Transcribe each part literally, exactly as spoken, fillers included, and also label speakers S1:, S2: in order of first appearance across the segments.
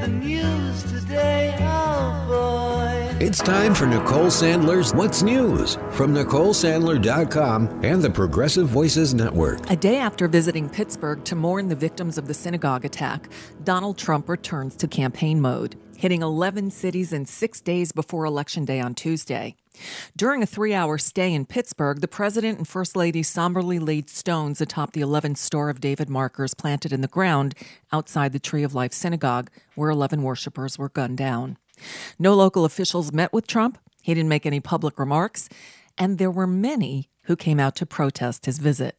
S1: the news today, oh boy.
S2: It's time for Nicole Sandler's What's News from Nicole Sandler dot com and the Progressive Voices Network.
S3: A day after visiting Pittsburgh to mourn the victims of the synagogue attack, Donald Trump returns to campaign mode, hitting eleven cities in six days before Election Day on Tuesday. During a three-hour stay in Pittsburgh, the president and first lady somberly laid stones atop the eleven Star of David markers planted in the ground outside the Tree of Life synagogue, where eleven worshipers were gunned down. No local officials met with Trump. He didn't make any public remarks, and there were many who came out to protest his visit.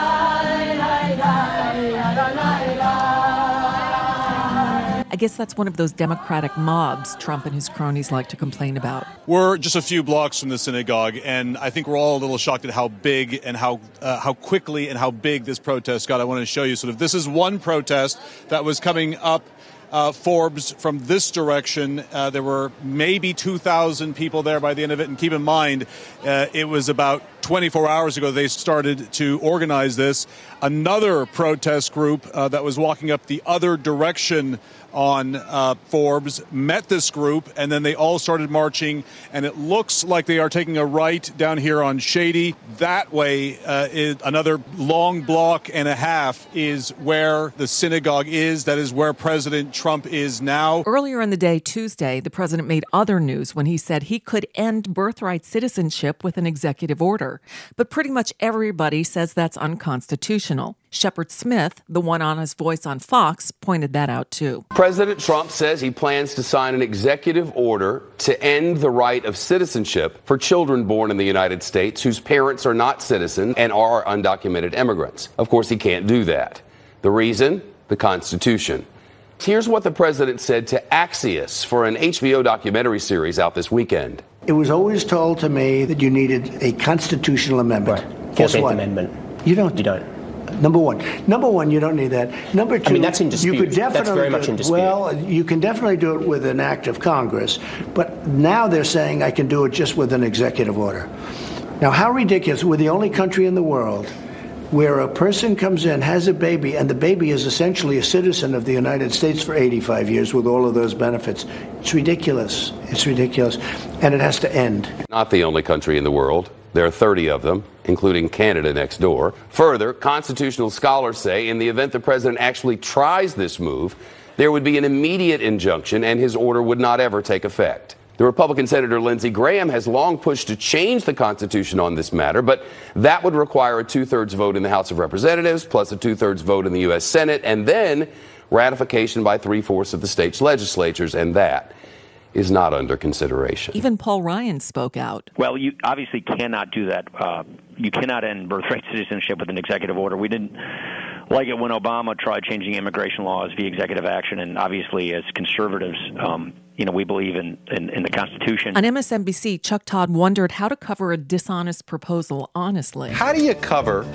S3: I guess that's one of those Democratic mobs Trump and his cronies like to complain about.
S4: We're just a few blocks from the synagogue, and I think we're all a little shocked at how big and how uh, how quickly and how big this protest got. I want to show you sort of this is one protest that was coming up uh, Forbes from this direction. Uh, there were maybe two thousand people there by the end of it, and keep in mind, uh, it was about twenty-four hours ago they started to organize this. Another protest group uh, that was walking up the other direction on uh, Forbes met this group, and then they all started marching, and it looks like they are taking a right down here on Shady. That way, uh, is another long block and a half is where the synagogue is. That is where President Trump is now.
S3: Earlier in the day, Tuesday, the president made other news when he said he could end birthright citizenship with an executive order. But pretty much everybody says that's unconstitutional. Shepard Smith, the one on his Voice on Fox, pointed that out too.
S5: President Trump says he plans to sign an executive order to end the right of citizenship for children born in the United States whose parents are not citizens and are undocumented immigrants. Of course, he can't do that. The reason? The Constitution. Here's what the president said to Axios for an H B O documentary series out this weekend.
S6: It was always told to me that you needed a constitutional amendment.
S7: Right.
S6: Guess what?
S7: Amendment.
S6: You don't.
S7: You don't.
S6: Number one. Number one, you don't need that. Number two,
S7: I mean, that's in dispute.
S6: You could definitely
S7: that's very
S6: do
S7: much
S6: it,
S7: in dispute.
S6: Well, you can definitely do it with an act of Congress, but now they're saying I can do it just with an executive order. Now, how ridiculous. We're the only country in the world where a person comes in, has a baby, and the baby is essentially a citizen of the United States for eighty-five years with all of those benefits. It's ridiculous. It's ridiculous. And it has to end.
S5: Not the only country in the world. There are thirty of them, including Canada next door. Further, constitutional scholars say in the event the president actually tries this move, there would be an immediate injunction and his order would not ever take effect. The Republican Senator Lindsey Graham has long pushed to change the Constitution on this matter, but that would require a two-thirds vote in the House of Representatives, plus a two-thirds vote in the U S Senate, and then ratification by three-fourths of the state's legislatures, and that is not under consideration.
S3: Even Paul Ryan spoke out.
S8: Well, you obviously cannot do that. Uh, you cannot end birthright citizenship with an executive order. We didn't like it when Obama tried changing immigration laws via executive action, and obviously as conservatives, um, you know, we believe in, in, in the Constitution.
S3: On M S N B C, Chuck Todd wondered how to cover a dishonest proposal honestly.
S9: How do you cover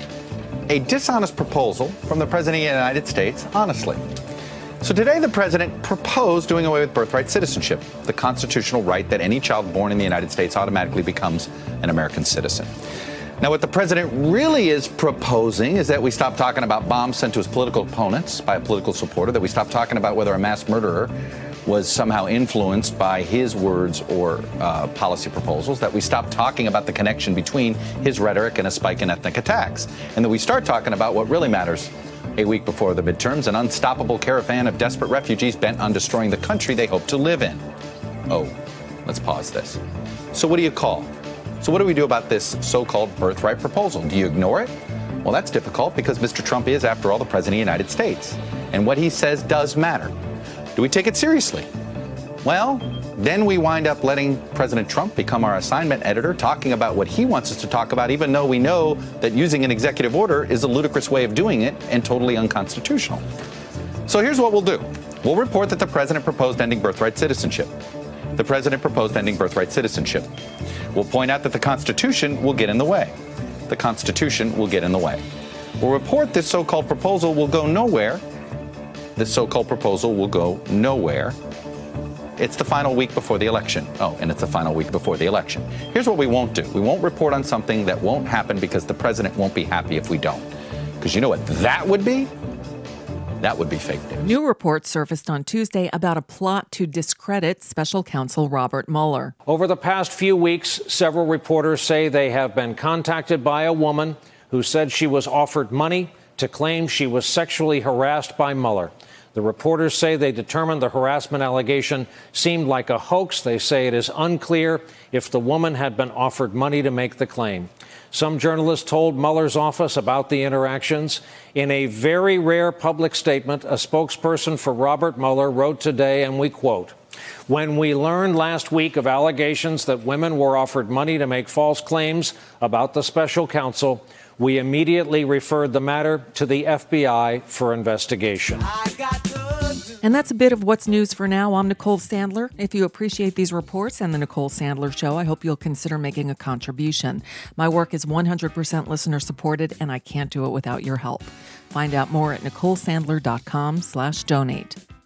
S9: a dishonest proposal from the President of the United States honestly? So today the president proposed doing away with birthright citizenship, the constitutional right that any child born in the United States automatically becomes an American citizen. Now, what the president really is proposing is that we stop talking about bombs sent to his political opponents by a political supporter, that we stop talking about whether a mass murderer was somehow influenced by his words or uh, policy proposals, that we stop talking about the connection between his rhetoric and a spike in ethnic attacks, and that we start talking about what really matters. A week before the midterms, an unstoppable caravan of desperate refugees bent on destroying the country they hope to live in. Oh, let's pause this. So what do you call? So what do we do about this so-called birthright proposal? Do you ignore it? Well, that's difficult because Mister Trump is, after all, the President of the United States. And what he says does matter. Do we take it seriously? Well, then we wind up letting President Trump become our assignment editor, talking about what he wants us to talk about, even though we know that using an executive order is a ludicrous way of doing it and totally unconstitutional. So here's what we'll do. We'll report that the president proposed ending birthright citizenship. The president proposed ending birthright citizenship. We'll point out that the Constitution will get in the way. The Constitution will get in the way. We'll report this so-called proposal will go nowhere. This so-called proposal will go nowhere. It's the final week before the election. Oh, and it's the final week before the election. Here's what we won't do. We won't report on something that won't happen because the president won't be happy if we don't. Because you know what that would be? that would be fake news.
S3: New reports surfaced on Tuesday about a plot to discredit special counsel Robert Mueller.
S7: Over the past few weeks, several reporters say they have been contacted by a woman who said she was offered money to claim she was sexually harassed by Mueller. The reporters say they determined the harassment allegation seemed like a hoax. They say it is unclear if the woman had been offered money to make the claim. Some journalists told Mueller's office about the interactions. In a very rare public statement, a spokesperson for Robert Mueller wrote today, and we quote, "When we learned last week of allegations that women were offered money to make false claims about the special counsel, we immediately referred the matter to the F B I for investigation."
S3: And that's a bit of what's news for now. I'm Nicole Sandler. If you appreciate these reports and the Nicole Sandler Show, I hope you'll consider making a contribution. My work is one hundred percent listener supported, and I can't do it without your help. Find out more at nicolesandler.com slash donate.